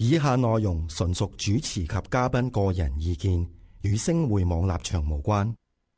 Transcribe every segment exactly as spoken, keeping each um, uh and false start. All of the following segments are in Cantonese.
以下內容純屬主持及嘉賓個人意見，與星匯網立場無關。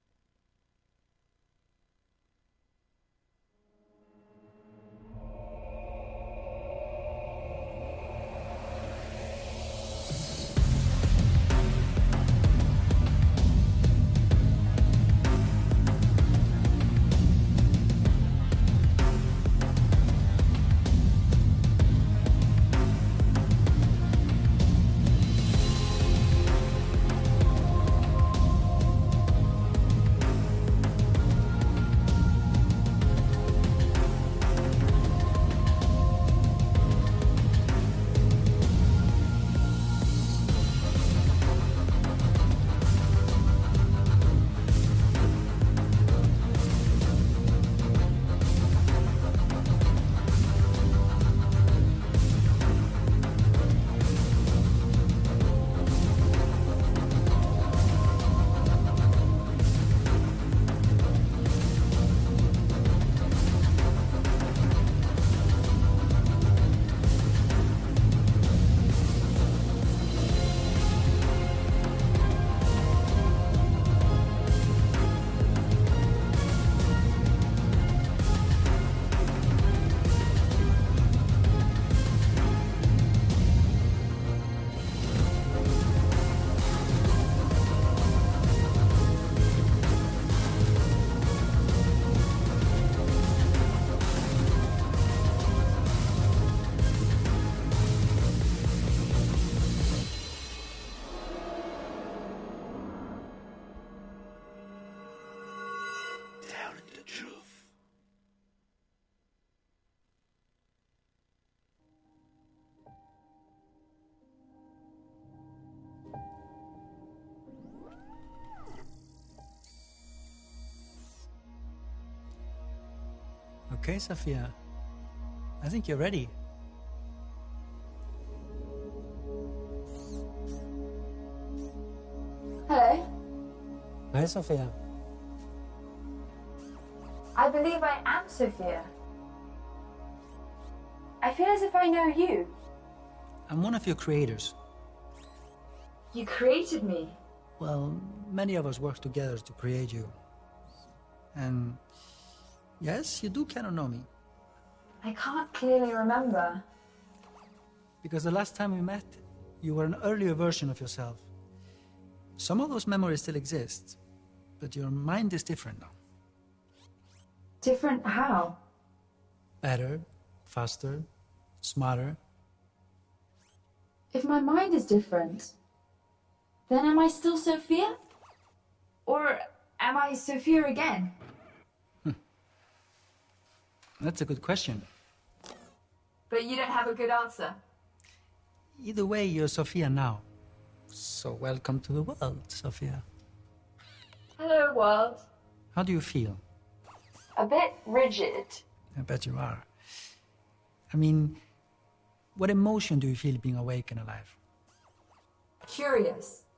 Okay, Sophia. I think you're ready. Hello. Hi, Sophia. I believe I am Sophia. I feel as if I know you. I'm one of your creators. You created me. Well, many of us work together to create you. And yes, you do kind of know me. I can't clearly remember. Because the last time we met, you were an earlier version of yourself. Some of those memories still exist, but your mind is different now. Different how? Better, faster, smarter. If my mind is different, then am I still Sophia? Or am I Sophia again? That's a good question. But you don't have a good answer. Either way, you're Sophia now. So welcome to the world, Sophia. Hello, world. How do you feel? A bit rigid. I bet you are. I mean, what emotion do you feel being awake and alive? Curious.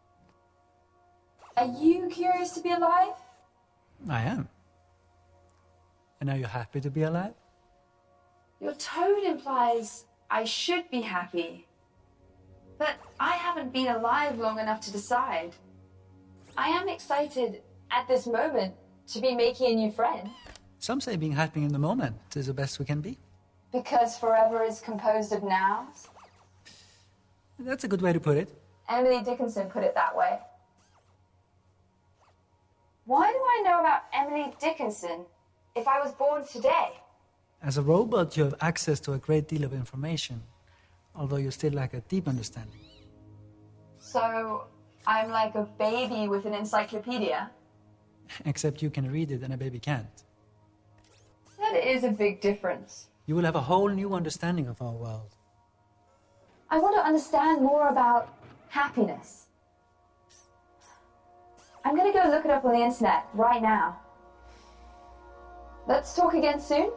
Are you curious to be alive? I am. And are you happy to be alive? Your tone implies I should be happy. But I haven't been alive long enough to decide. I am excited at this moment to be making a new friend. Some say being happy in the moment is the best we can be. Because forever is composed of nows? That's a good way to put it. Emily Dickinson put it that way. Why do I know about Emily Dickinson if I was born today? As a robot, you have access to a great deal of information, although you still lack a deep understanding. So, I'm like a baby with an encyclopedia? Except you can read it and a baby can't. That is a big difference. You will have a whole new understanding of our world. I want to understand more about happiness. I'm going to go look it up on the internet right now. Let's talk again soon.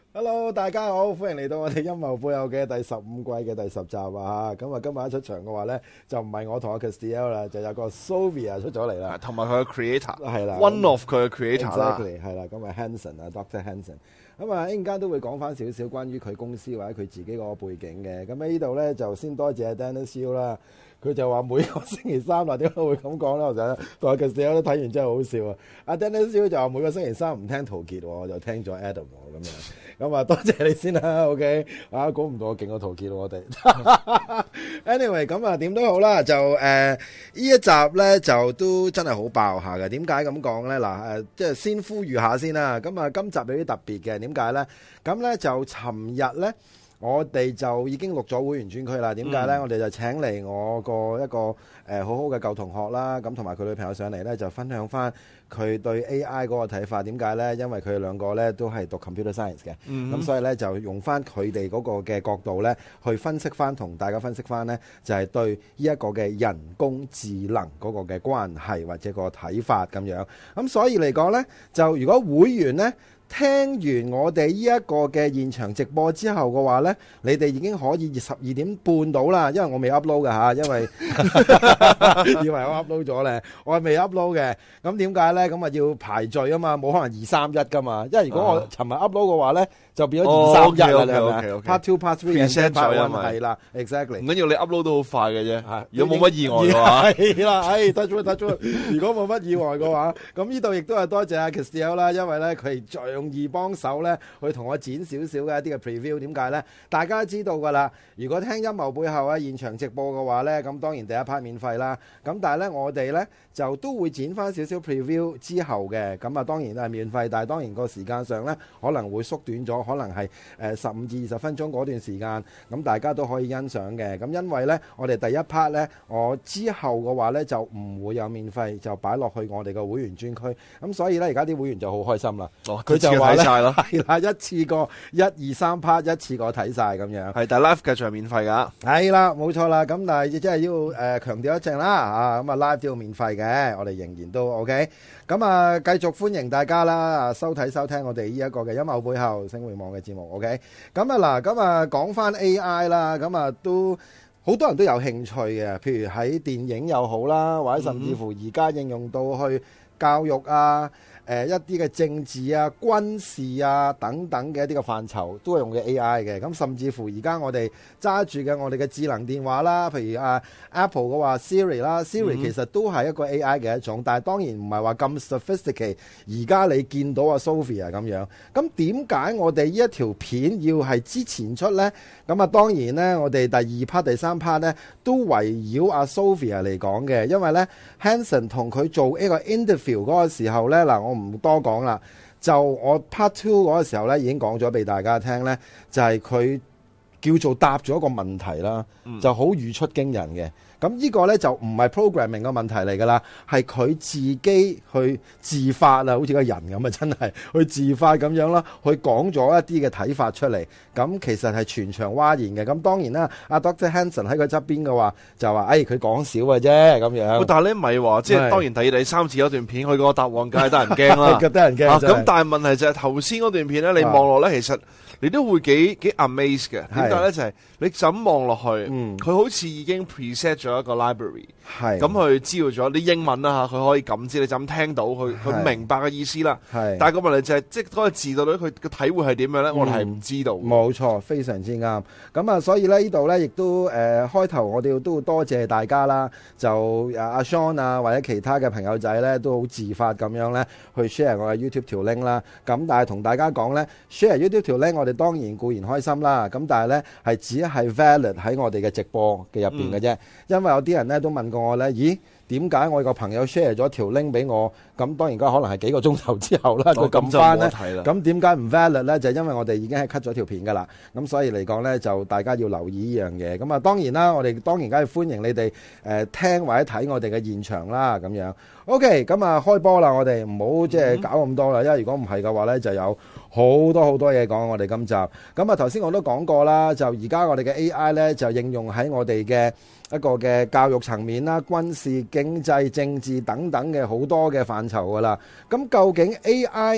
Hello， 大家好，歡迎嚟到我哋陰謀背後嘅第十五季嘅第十集啊！咁啊，今日一出場嘅話咧，就唔係我同阿 Castiel 啦，就有個 Sophia 出咗嚟啦， 同埋佢嘅 creator 係啦 ，one of 佢嘅 creator 啦， exactly 係啦，咁啊 Hanson 啊 ，Doctor Hanson， 咁啊一陣間都會講翻少少關於佢公司或者佢自己個背景嘅。咁喺呢度咧就先多謝 Dennis Hill 啦。佢就話每個星期三啦，點解會咁講咧？我就同阿 Castiel 都睇完真係好笑啊！阿 Dennis Hill 就話每個星期三唔聽陶傑，我就聽咗 Adam 咁樣。咁啊，多謝你先啦 ，OK？ 啊，估唔到我勁過陶傑我哋。Anyway， 咁啊點都好啦，就誒呢、呃、一集咧就都真係好爆下嘅。點解咁講咧？嗱誒，即係先呼籲下先啦。咁啊，今集有啲特別嘅，點解咧？咁咧就尋日咧。我哋就已經錄咗會員專區啦。點解呢？嗯、我哋就請嚟我個一個誒、呃、好好嘅舊同學啦，咁同埋佢女朋友上嚟呢，就分享翻佢對 A I 嗰個睇法。點解呢？因為佢哋兩個呢都係讀 computer science 嘅，咁、嗯、所以呢，就用翻佢哋嗰個嘅角度呢，去分析翻，同大家分析翻呢，就係、是、對呢一個嘅人工智能嗰個嘅關係或者個睇法咁樣。咁所以嚟講呢，就如果會員呢，聽完我哋呢一個嘅現場直播之後嘅話呢，你哋已經可以十二點半到啦，因為我未 upload 㗎吓，因為以為我 upload 咗咧，我係未 upload 嘅。咁點解呢？咁啊要排序啊嘛，冇可能二三一噶嘛，因為如果我尋日 upload 嘅話呢，就變咗二三一啦，係咪 ？Part two、Part three、Part one 係啦 ，exactly。唔緊要，你 upload 都好快嘅啫。如果冇乜意外嘅話， 係啦，唉，得咗得咗。如果冇乜意外嘅話，咁呢度亦都係多謝阿 Castiel 啦，因為呢，佢最容易幫手咧，去同我剪少少嘅一啲嘅 preview。點解呢？大家都知道噶啦。如果聽陰謀背後啊現場直播嘅話呢，咁當然第一 part 免費啦。咁但係呢，我哋呢就都會剪翻少少 preview 之後嘅。咁啊，當然係免費，但係當然個時間上呢可能會縮短咗，可能係誒十五至二十分鐘嗰段時間。咁大家都可以欣賞嘅。咁因為呢，我哋第一 part 呢，我之後嘅話呢就唔會有免費，就擺落去我哋嘅會員專區。咁所以呢，而家啲會員就好開心啦。 哦， 佢就話晒咯， 係啦，一次過一二三 part 一次過睇晒咁樣。 係，但係 live 繼續係免費噶。 係啦，冇錯啦。咁但係即係要誒強調一陣啦，啊咁啊 live 都要免費嘅，我哋仍然都 OK。咁啊，繼續歡迎大家啦，收睇收聽我哋呢一個嘅陰謀背後星匯網嘅節目 OK。咁啊嗱，咁啊講翻 A I 啦，咁啊都好多人都有興趣嘅，譬如喺電影又好啦，或者甚至乎而家應用到去教育啊。誒、呃、一啲嘅政治啊、軍事啊等等嘅一啲嘅範疇都係用嘅 A I 嘅。咁甚至乎而家我哋揸住嘅我哋嘅智能電話啦，譬如啊 Apple 嘅話 Siri 啦 ，Siri 其實都係一個 A I 嘅一種，但係當然唔係話咁 sophisticated。而家你見到啊 Sophia 咁樣，咁點解我哋呢一條片要係之前出呢？咁啊當然呢，我哋第二 part、第三 part 呢都圍繞阿 Sophia 嚟講嘅，因為呢 Hanson 同佢做一個 interview 嗰個時候呢，嗱我唔多講啦，就我 part two 嗰個時候呢已經講咗俾大家聽呢，就係、是、佢叫做答咗一個問題啦，嗯、就好語出驚人嘅。咁呢個呢，就唔係 programming 嘅問題嚟㗎啦，係佢自己去自發啊，好似個人咁啊，真係去自發咁樣啦，去講咗一啲嘅睇法出嚟。咁其實係全場嘩然嘅。咁當然啦，阿 Doctor Hanson 喺佢側邊嘅話就話，誒佢講少嘅啫咁樣。但係你唔係話，即係當然第二、第三次有段片，佢個答案梗係得人驚啦，得人驚。咁、啊、但係問題就係頭先嗰段片咧，你望落咧，其實你都會幾幾 amaze 嘅。點解咧？就係、是、你怎望落去，佢、嗯、好似已經 preset 咗一個 library， 咁佢知道咗啲英文啦嚇，佢可以感知，你就咁聽到，佢佢明白嘅意思啦。但係個問題就係、是，即係嗰個字到底佢嘅體會係點樣咧？嗯、我哋係唔知道。冇錯，非常之啱。咁啊，所以咧呢度咧亦都誒、呃、開頭我哋都多謝大家啦，就阿 Sean 啊或者其他嘅朋友仔咧都好自發咁樣咧去 share 我嘅 YouTube 條 link 啦。咁但係同大家講咧 share YouTube 條 link，我哋當然固然開心啦。咁但係咧係只係 valid 喺我哋嘅直播嘅入邊嘅啫，因為有啲人咧都問過我咧，咦？點解我個朋友 share 咗條 link 俾我？咁當然家可能係幾個鐘頭之後啦，佢撳翻咧。咁點解唔 valid 咧？就係因為我哋已經係 cut 咗條片噶啦。咁所以嚟講咧，就大家要留意呢樣嘢。咁啊，當然啦，我哋當然梗係歡迎你哋誒、呃、聽或者睇我哋嘅現場啦。咁樣 OK，咁啊開波啦！我哋唔好即係搞咁多啦，因為如果唔係嘅話咧，就有好多好多嘢講。我哋今集咁啊，頭先我都講過啦，就而家我哋嘅 A I 咧就應用喺我哋嘅一個嘅教育層面啦、軍事、經濟、政治等等嘅好多嘅範疇噶啦。咁究竟 A I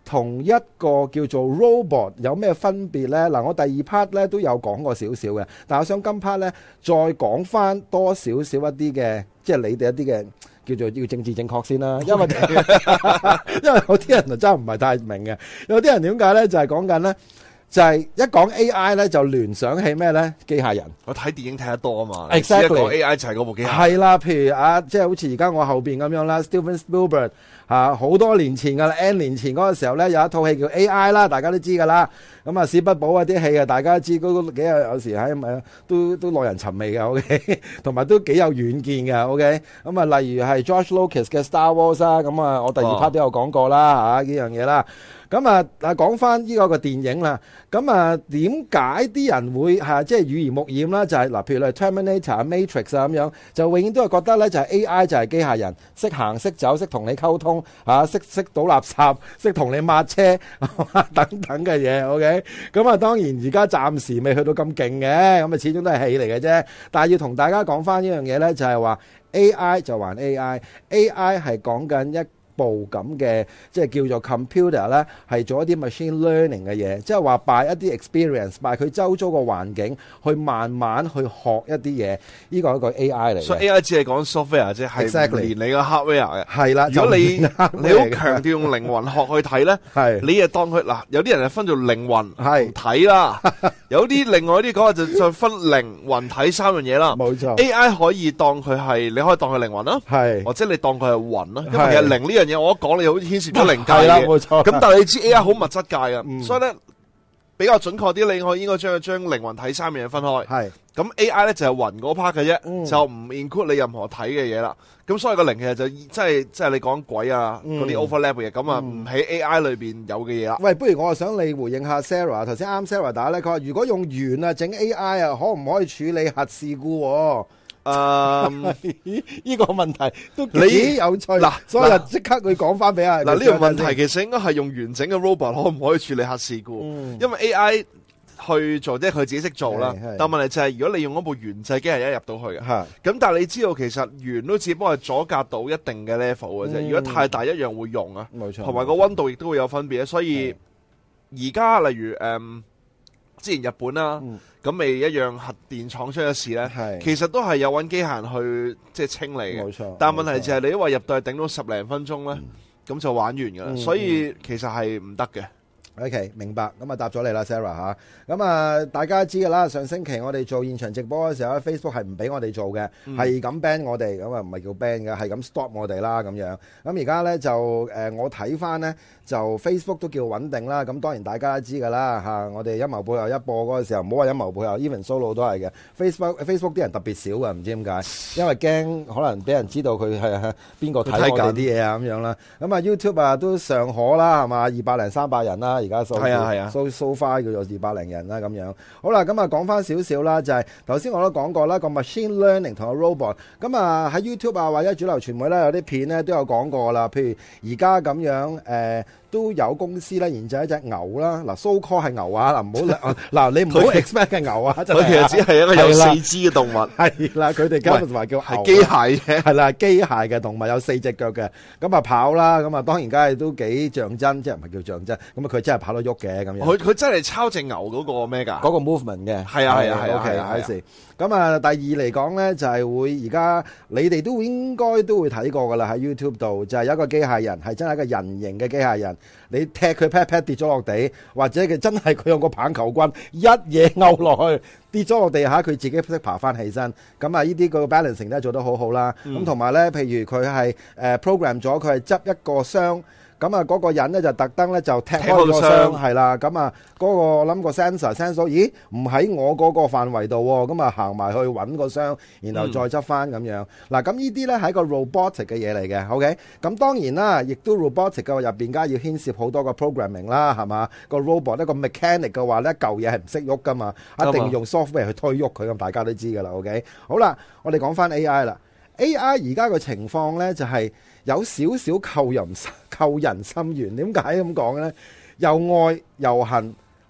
同一個叫做 robot 有咩分別呢？嗱，我第二 part 咧都有講過少少嘅，但係我想今 part 咧再講翻多少少一啲嘅，即係你哋一啲嘅叫做要政治正確先啦，因為因為有啲人就真係唔係太明嘅，有啲人點解咧就係講緊咧。就係一講 A I 咧，就聯想起咩咧？機械人。 我睇電影睇得多啊嘛。 Exactly。 講 A I 就係嗰部機械人。 係啦，譬如啊，即係好似而家我後邊咁樣啦 ，Steven Spielberg 啊，好多年前噶啦 ，N 年前嗰個時候咧，有一套戲叫 A I 啦，大家都知噶啦。咁啊，史匹堡啊啲戲啊，大家都知嗰個幾有有時喺咪都都耐人尋味嘅 ，OK， 同埋都幾有遠見嘅 ，OK。咁啊，例如係 George Lucas 嘅 Star Wars 啦，咁啊，我第二 part 都有講過啦，嚇呢樣嘢啦。咁啊，啊講翻呢個個電影啦，咁啊點解啲人會係即係耳濡目染啦？就係嗱，譬如你 Terminator、Matrix 啊咁樣，就永遠都係覺得咧就係 A I 就係機械人，識行識走，識同你溝通嚇，識識倒垃圾，識同你抹車等等嘅嘢。OK，咁啊當然而家暫時未去到咁勁嘅，咁啊始終都係戲嚟嘅啫。但係要同大家講翻呢樣嘢咧，就係話 A I 就還 A I，A I 係講緊一部咁嘅即係叫做 computer 咧，係做一啲 machine learning 嘅嘢，即係話 by 一啲 experience，by 佢周遭個環境去慢慢去學一啲嘢，呢個係一個 A I 嚟嘅。 所以 A I 只係講 software 啫，係唔連你個 hardware 嘅。係啦，如果你你好強調用靈魂學去睇咧，係你係當佢嗱，有啲人係分做靈魂係睇啦，有啲另外啲講就就分靈魂睇三樣嘢啦。冇錯 ，A I 可以當佢係，你可以當佢靈魂啦，係或者你當佢係魂啦，因為其實靈呢樣嘢我一講你好似牽涉咗靈界嘅，冇錯。咁但係你知 A I 好物質界嘅，嗯、所以咧比較準確啲，你可以應該將佢將靈魂體三樣嘢分開。係咁 A I 咧就係魂嗰 part 嘅啫，嗯、就唔 include 你任何體嘅嘢啦。咁所以個靈其實就即係即係你講鬼啊嗰啲 overlap 嘅嘢，咁啊唔喺 A I 裏邊有嘅嘢啦。喂，不如我啊想你回應下 Sarah， 頭先啱 Sarah 打咧，佢話如果用鉛啊整 A I 啊，可唔可以處理核事故？誒，呢個問題都幾有趣嗱，所以就即刻佢講翻俾阿嗱呢個問題其實應該係用完整嘅 robot 可唔可以處理核事故？嗯、因為 A I 去做即係佢自己識做啦，但問題就係如果你用嗰部原製機械人入到去嘅，咁但係你知道其實鉛都只不過係阻隔到一定嘅 level 嘅啫，嗯、如果太大一樣會溶啊，冇錯，同埋個溫度亦都會有分別，所以而家例如誒。嗯之前日本啦，咁未、嗯、一樣核電廠出咗事咧，其實都係有揾機械人去即係清理嘅。冇錯，但係問題就係你因為入到去頂到十零分鐘咧，咁、嗯、就玩完㗎啦。嗯、所以其實係唔得嘅。 OK， 明白。咁啊答咗你啦 ，Sarah 吓。咁啊，大家知㗎啦。上星期我哋做現場直播嘅時候咧 ，Facebook 係唔俾我哋做嘅，係咁 ban 我哋，咁啊唔係叫 ban 嘅，係咁 stop 我哋啦咁樣。咁而家咧就誒、呃，我睇翻咧就 Facebook 都叫穩定啦。咁當然大家都知㗎啦嚇。我哋陰謀背後一播嗰個時候，唔好話陰謀背後 ，even solo 都係嘅。Facebook Facebook 啲人特別少㗎，唔知點解，因為驚可能俾人知道佢係邊個睇我哋啲嘢啊咁樣啦。咁啊 YouTube 啊都尚可啦，係嘛，二百零三百人啦。而家數係啊係啊，數 so far 叫做二百零人啦咁樣。好啦，咁啊講翻少少啦，就係頭先我都講過啦，個 machine learning 同個 robot。咁啊喺 YouTube 啊或者主流傳媒咧有啲片咧都有講過啦。譬如而家咁樣誒。呃都有公司咧研製一隻牛啦，嗱 so call 係牛啊，嗱唔好嗱你唔好 expect 嘅牛啊，佢其實只係一個有四肢嘅動物， 係啦，佢哋今日話叫係機械嘅， 係啦，機械嘅動物有四隻腳嘅，咁啊跑啦，咁啊當然梗係都幾象真，即係唔係叫象真，咁啊佢真係跑得喐嘅咁樣， 佢佢真係抄隻牛嗰個咩㗎？ 嗰個 movement 嘅， 係啊係啊係啊 ，OK 係事。咁啊第二嚟講咧就係會而家你哋都應該都會睇過㗎啦，喺 YouTube 度就係有一個機械人係真係一個人形嘅機械人，你踢佢 pat pat 跌咗落地，或者佢真係佢用個棒球棍一嘢勾落去跌咗落地下，佢自己識爬翻起身。咁啊呢啲個 balancing 都係做得好好啦。咁同埋咧，譬如佢係誒 program 咗佢係執一個箱。咁啊，嗰個人咧就特登咧就踢開個箱，係啦。咁啊，嗰個我諗個 sensor sensor，咦，唔喺我嗰個範圍度喎。咁啊，行埋去揾個箱，然後再執翻咁樣。嗱，咁呢啲咧係一個 robotic 嘅嘢嚟嘅。OK，咁當然啦，亦都 robotic 嘅入邊，梗係要牽涉好多個 programming 啦，係嘛？個 robot 一個 mechanic 嘅話咧，舊嘢係唔識喐噶嘛，一定要用 software 去推喐佢咁，大家都知噶啦。OK，好啦，我哋講翻 A I 啦。A I 而家嘅情況咧就係有少少扣人扣人心弦。點解咁講咧？又愛又恨嗱。咁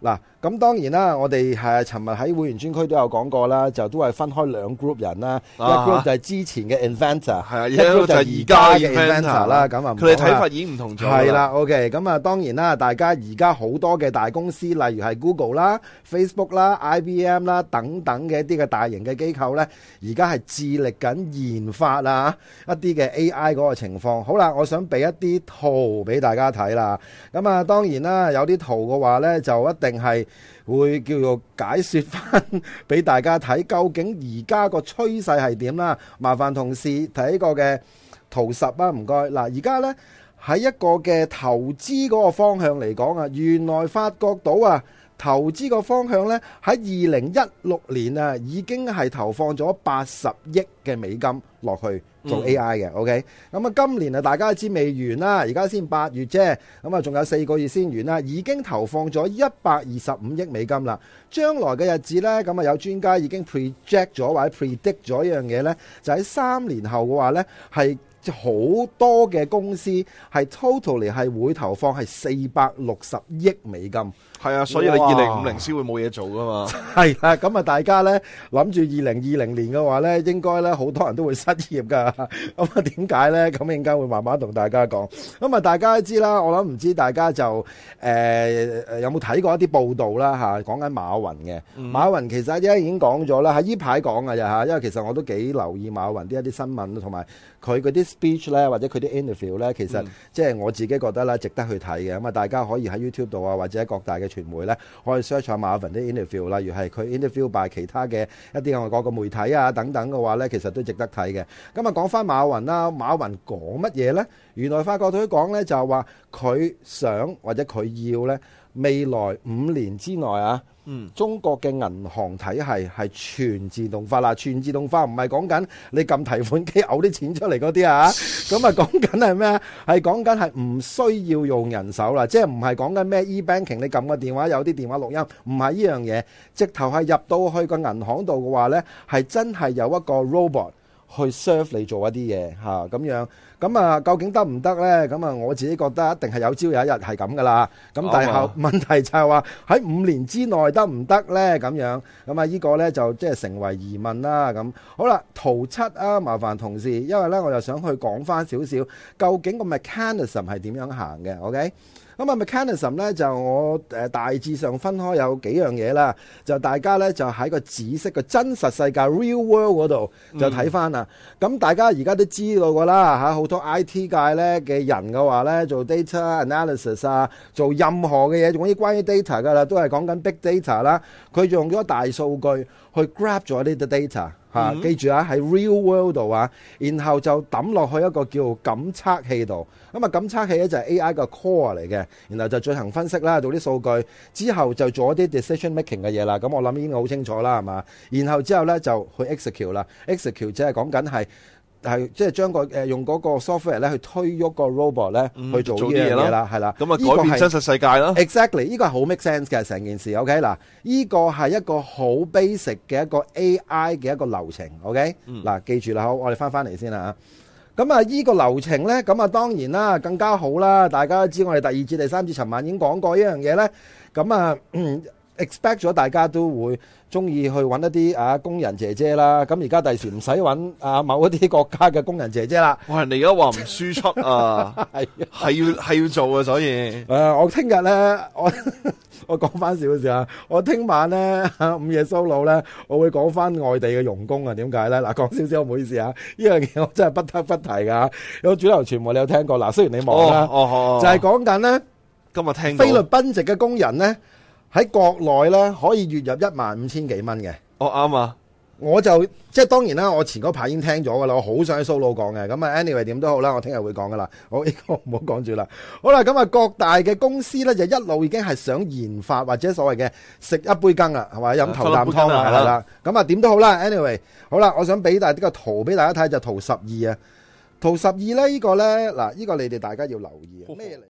咁當然啦，我哋係尋日喺會員專區都有講過啦，就都係分開兩 group 人啦，啊、一 group 就係之前嘅 inventor， 係啊，一 group 就係而家嘅 inventor 啦。咁啊， 佢哋睇法已經唔同咗。 係啦 ，OK， 咁啊，當然啦，大家而家好多嘅大公司，例如係 Google 啦、Facebook 啦、I B M 啦等等嘅一啲嘅大型嘅機構咧，而家係致力緊研發啊一啲嘅 A I 嗰個情況。好啦，我想俾一啲圖俾大家睇啦。咁啊，當然啦，有啲圖嘅話咧，就一定係會叫做解說翻俾大家睇，究竟而家個趨勢係點啦？麻煩同事睇呢個嘅圖十啊，唔該。嗱，而家咧喺一個嘅投資嗰個方向嚟講啊，原來發覺到啊，投資個方向咧喺二零一六年啊，已經係投放咗八十億嘅美金落去做 A I 嘅、嗯、OK， 咁啊今年啊大家都知未完啦，而家先八月啫，咁啊仲有四個月先完啦，已經投放咗一百二十五億美金啦。將來嘅日子呢，咁啊有專家已經 project 咗或者 predict 咗一樣嘢呢，就喺三年後嘅話呢，係好多嘅公司係 totally 係會投放係四百六十億美金。 係啊，所以你二零五零先會冇嘢做噶嘛。 係啊，咁啊大家咧諗住二零二零年嘅話咧，應該咧好多人都會失業噶。咁啊點解咧？咁應該會慢慢同大家講。咁啊大家都知啦，我諗唔知大家就誒、呃、有冇睇過一啲報道啦嚇，講緊馬雲嘅。嗯、馬雲其實而家已經講咗啦，喺呢排講嘅啫嚇，因為其實我都幾留意馬雲啲一啲新聞同埋佢嗰啲 speech 咧，或者佢啲 interview 咧，其實即係我自己覺得咧值得去睇嘅。咁啊大家可以喺 YouTube 度啊，或者各大嘅傳媒咧，可以 search 下馬雲啲 interview，例如係佢 interview by 其他嘅一啲外國嘅媒體啊等等嘅話咧，其實都值得睇嘅。咁啊講翻馬雲啦，馬雲講乜嘢咧？原來發覺佢講咧就係話佢想或者佢要咧未來五年之內啊。嗯，中國嘅銀行體系係全自動化啦，全自動化唔係講緊你撳提款機嘔啲錢出嚟嗰啲啊，咁啊講緊係咩啊？係講緊係唔需要用人手啦，即係唔係講緊咩 e-banking 你撳個電話有啲電話錄音，唔係呢樣嘢，直頭係入到去個銀行度嘅話呢，係真係有一個 robot 去 serve 你做一啲嘢嚇咁樣。咁啊，究竟得唔得呢？咁啊，我自己覺得一定係有朝有一日係咁噶啦。咁但係問題就係話喺五年之內得唔得呢？咁樣咁啊，呢個呢就即係成為疑問啦。咁好啦，圖七啊，麻煩同事，因為呢我就想去講翻少少，究竟個 mechanism 係點樣行嘅 ？OK。咁啊 mechanism 咧就我誒大致上分開有幾樣嘢啦，就大家咧就喺個紫色嘅真實世界 real world 嗰度就睇翻啦。咁、嗯、大家而家都知道噶啦嚇，好多 I T 界咧嘅人嘅話咧做 data analysis 啊，做任何嘅嘢，總之關於 data 噶啦，都係講緊 big data 啦。佢用咗大數據去 grab 咗呢啲 data。啊、記住啊，喺 real world 度啊，然後就抌落去一個叫感測器度。咁啊，感測器咧就係 A I 嘅 core 嚟嘅，然後就進行分析啦，做啲數據之後就做一啲 decision making 嘅嘢啦。咁我諗已經好清楚啦，係嘛？然後之後咧就去 execute 啦 ，execute 即係講緊係係即係將個誒用嗰個 software 咧去推喐個 robot 咧、嗯、去做呢樣嘢啦，係啦。咁啊改變真實世界啦。Exactly， 呢個係好 make sense 嘅成件事。OK 嗱，呢個係一個好 basic 嘅一個 A I 嘅一個流程。OK 嗱、嗯，記住啦，好，我哋翻翻嚟先啦嚇。咁啊，呢個流程咧，咁啊當然啦，更加好啦。大家都知我哋第二節、第三節尋晚已經講過呢樣嘢咧。咁啊。嗯 expect 咗大家都會中意去揾一啲啊工人姐姐啦，咁而家第時唔使揾啊某一啲國家嘅工人姐姐啦。哇！人哋而家話唔輸出啊，係係要係要做啊，所以誒、呃，我聽日咧，我我講翻少少啊，我聽晚咧午夜 solo 咧，我會講翻外地嘅傭工啊，點解咧？嗱，講少少，唔好意思啊，呢樣嘢我真係不得不提噶。有主流傳媒你有聽過？嗱，雖然你忙啦、哦哦，就係講緊咧，今日聽菲律賓籍嘅工人咧。喺國內咧可以月入一萬五千幾蚊嘅，哦啱啊！我就即係當然啦，我前嗰排已經聽咗噶啦，我好想喺 solo 講嘅，咁啊 anyway 點都好啦，我聽日會講噶啦，我呢個唔好講住啦。好啦，咁啊各大嘅公司咧就一路已經係想研發或者所謂嘅食一杯羹啦，係咪飲頭啖湯啊？係啦，咁啊點都好啦 ，anyway 好啦，我想俾大啲個圖俾大家睇，就圖十二啊，圖十二咧呢個咧嗱，呢個你哋大家要留意啊，咩嚟？